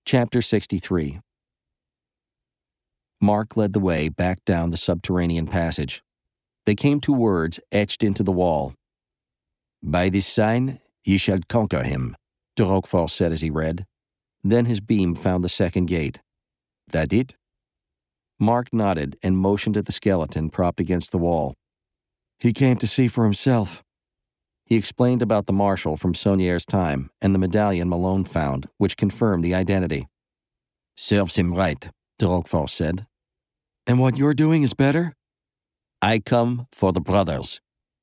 Chapter 63. Mark led the way back down the subterranean passage. They came to words etched into the wall. "By this sign ye shall conquer him," de Roquefort said as he read. Then his beam found the second gate. "That it?" Mark nodded and motioned at the skeleton propped against the wall. "He came to see for himself." He explained about the marshal from Saunier's time and the medallion Malone found, which confirmed the identity. "Serves him right," de Roquefort said. "And what you're doing is better?" "I come for the brothers."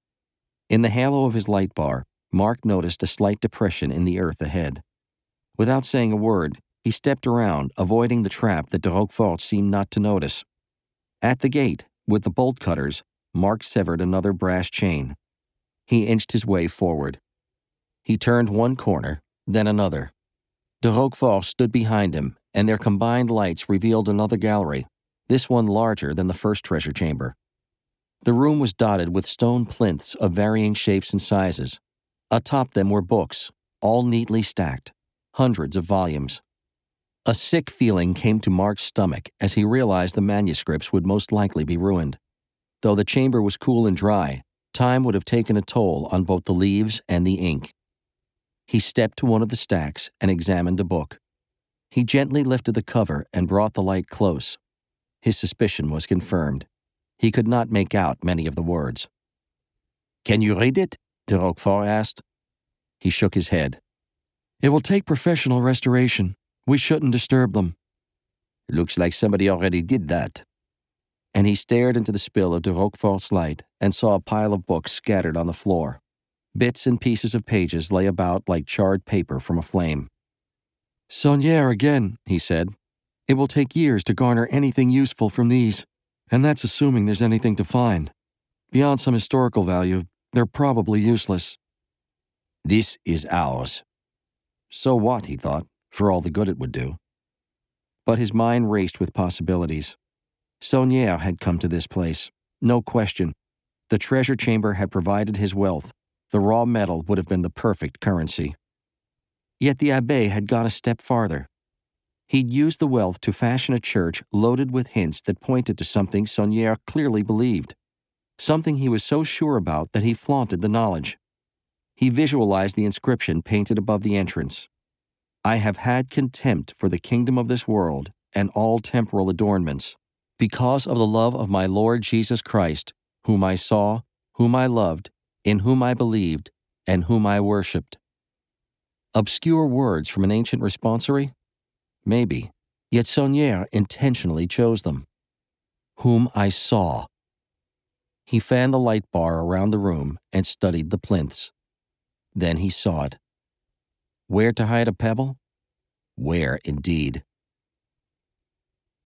In the halo of his light bar, Mark noticed a slight depression in the earth ahead. Without saying a word, he stepped around, avoiding the trap that de Roquefort seemed not to notice. At the gate, with the bolt cutters, Mark severed another brass chain. He inched his way forward. He turned one corner, then another. De Roquefort stood behind him, and their combined lights revealed another gallery, this one larger than the first treasure chamber. The room was dotted with stone plinths of varying shapes and sizes. Atop them were books, all neatly stacked, hundreds of volumes. A sick feeling came to Mark's stomach as he realized the manuscripts would most likely be ruined. Though the chamber was cool and dry, time would have taken a toll on both the leaves and the ink. He stepped to one of the stacks and examined a book. He gently lifted the cover and brought the light close. His suspicion was confirmed. He could not make out many of the words. "Can you read it?" de Roquefort asked. He shook his head. "It will take professional restoration. We shouldn't disturb them." "Looks like somebody already did that." And he stared into the spill of de Roquefort's light and saw a pile of books scattered on the floor. Bits and pieces of pages lay about like charred paper from a flame. "Saunier again," he said. "It will take years to garner anything useful from these, and that's assuming there's anything to find. Beyond some historical value, they're probably useless." "This is ours." So what, he thought, for all the good it would do. But his mind raced with possibilities. Saunier had come to this place, no question. The treasure chamber had provided his wealth. The raw metal would have been the perfect currency. Yet the abbé had gone a step farther. He'd used the wealth to fashion a church loaded with hints that pointed to something Saunier clearly believed, something he was so sure about that he flaunted the knowledge. He visualized the inscription painted above the entrance. "I have had contempt for the kingdom of this world and all temporal adornments, because of the love of my Lord Jesus Christ, whom I saw, whom I loved, in whom I believed, and whom I worshipped." Obscure words from an ancient responsory? Maybe, yet Saunier intentionally chose them. "Whom I saw." He fanned the light bar around the room and studied the plinths. Then he saw it. Where to hide a pebble? Where, indeed.